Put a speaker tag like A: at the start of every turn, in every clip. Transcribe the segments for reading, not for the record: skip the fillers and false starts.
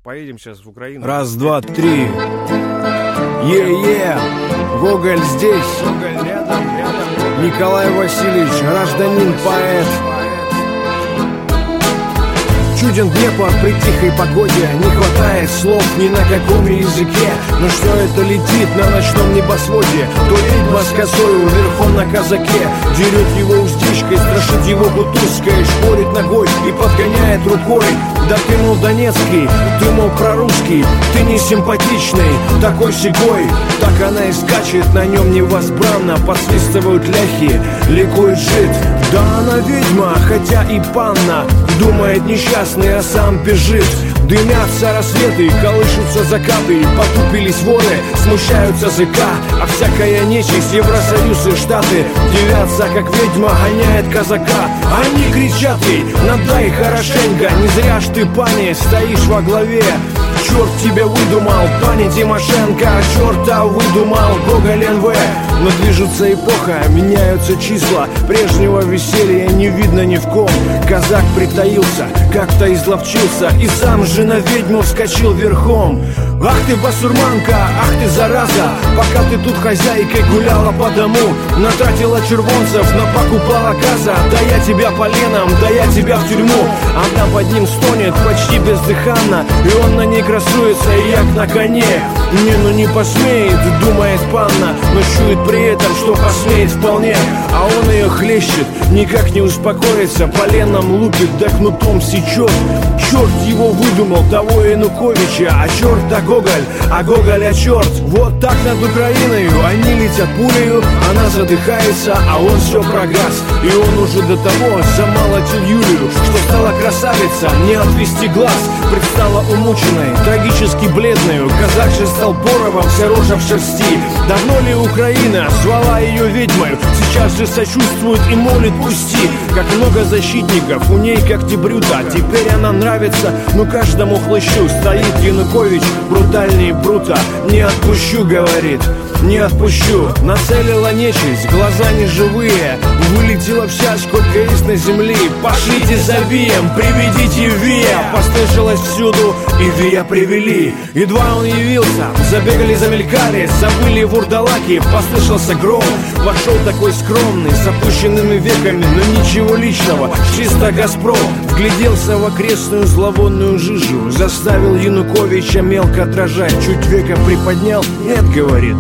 A: Поедем сейчас в Украину.
B: Раз, два, три. Е-е! Гоголь здесь.
A: Гоголь рядом.
B: Николай Васильевич, гражданин, поэт. Чуден Днепр при тихой погоде. Не хватает слов ни на каком языке. Но что это летит на ночном небосводе? То ведьма с косою верхом на казаке. Дерет его уздечкой, страшит его бутузкой. Шпорит ногой и подгоняет рукой. Да ты, мол, донецкий, ты, мол, прорусский. Ты не симпатичный, такой сигой. Так она и скачет, на нем невозбранно. Подсвистывают ляхи, ликует жид. Да она ведьма, хотя и панна. Думает несчастный, а сам бежит. Дымятся рассветы, колышутся закаты. Потупились воры, смущаются ЗК. А всякая нечисть, Евросоюз и Штаты девятся, как ведьма гоняет казака. Они кричат ей: надай хорошенько. Не зря ж ты, пани, стоишь во главе. Черт тебя выдумал, пани Тимошенко. Черта выдумал Гоголь НВ. Но движется эпоха, меняются числа. Прежнего веселья не видно ни в ком. Казак притаился, как-то изловчился и сам же на ведьму вскочил верхом. Ах ты, басурманка, ах ты, зараза. Пока ты тут хозяйкой гуляла по дому, натратила червонцев, напокупала газа. Да я тебя поленом, да я тебя в тюрьму. Она под ним стонет почти бездыханно, и он на ней красуется, и як на коне. Не, ну не посмеет, думает панна, но чует при этом, что посмеет вполне. А он ее хлещет, никак не успокоится, поленом лупит, да кнутом сечет. Черт его выдумал, того Януковича, а черт-то Гоголь, а Гоголь, а черт. Вот так над Украиной они летят пулею, она задыхается, а он все прогас. И он уже до того замолотил Юлию, что стала красавица, не отвести глаз. Предстала умученной, трагически бледной. Казак же стал Боровым, вся рожа в шерсти. Давно ли Украина звала ее ведьмой? Сейчас же сочувствует и молит: пусти. Как много защитников у ней, как дебрюта. Теперь она нравится, ну каждому хлыщу. Стоит Янукович, брутальнее брута. Не отпущу, говорит, не отпущу. Нацелила нечисть, глаза неживые. Вылетела вся, сколько есть на земле. Пошлите за Вием, приведите Вия. Послышалось всюду, и Вия привели. Едва он явился, забегали, замелькали, забыли вурдалаки. Послышался гром, вошел такой скромный, с опущенными веками, но ничего личного, чисто Газпром. Вгляделся в окрестную зловонную жижу, заставил Януковича мелко дрожать. Чуть века приподнял: нет, говорит,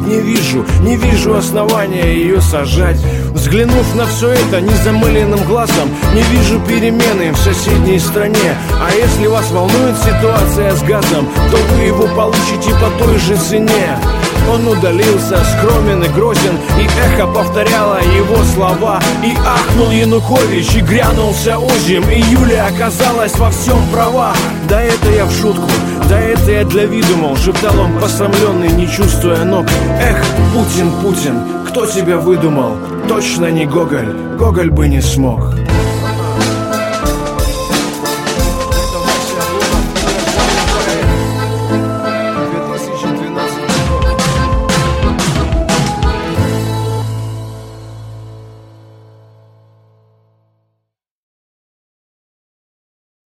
B: не вижу основания ее сажать. Взглянув на все это незамыленным глазом, не вижу перемены в соседней стране. А если вас волнует ситуация с газом, то вы его получите по той же цене. Он удалился, скромен и грозен, и эхо повторяло его слова. И ахнул Янукович, и грянулся озим, и Юлия оказалась во всем права. Да это я в шутку, да это я для виду, мол, шептал он посрамленный, не чувствуя ног. Эх, Путин, Путин, кто тебя выдумал? Точно не Гоголь, Гоголь бы не смог.